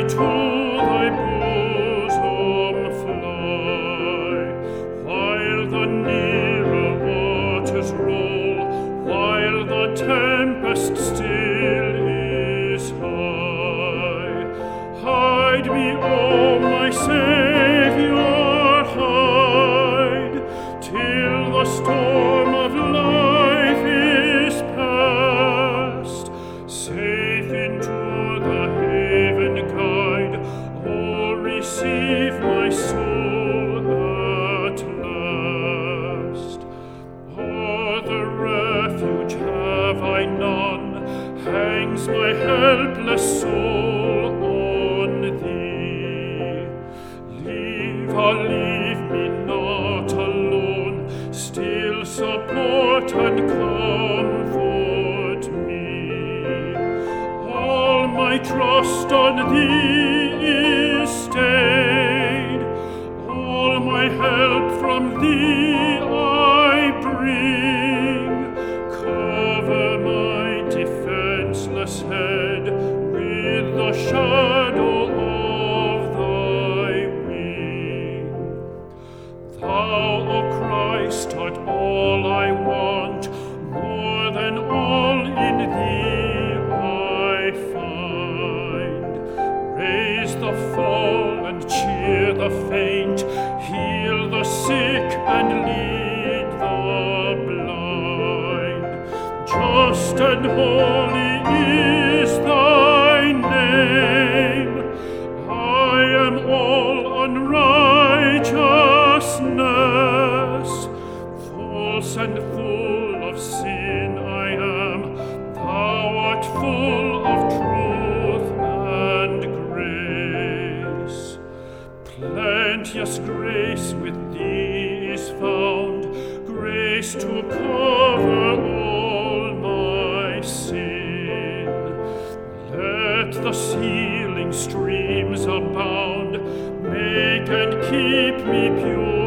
to thy bosom fly, while the nearer waters roll, while the tempest still is high. Hide me, O my Saviour, hide, till the storm of life is past. Safe into the haven guide, oh, receive my soul at last. Other refuge have I none, hangs my helpless soul on thee. Leave me not alone, still support and comfort me. All my trust on thee is stayed, all my help from thee I bring. Cover my defenseless head with the shadow of thy wing. Thou, O Christ, art all I want, more than all in thee I find. Raise the fallen, cheer the faint, heal the sick and lead the blind. Just and holy is thy name. I am all unrighteousness, false and full of sin I am. Thou art full of truth and grace. Plenteous grace with thee is found, grace to cover all my sin. Let the healing streams abound, make and keep me pure.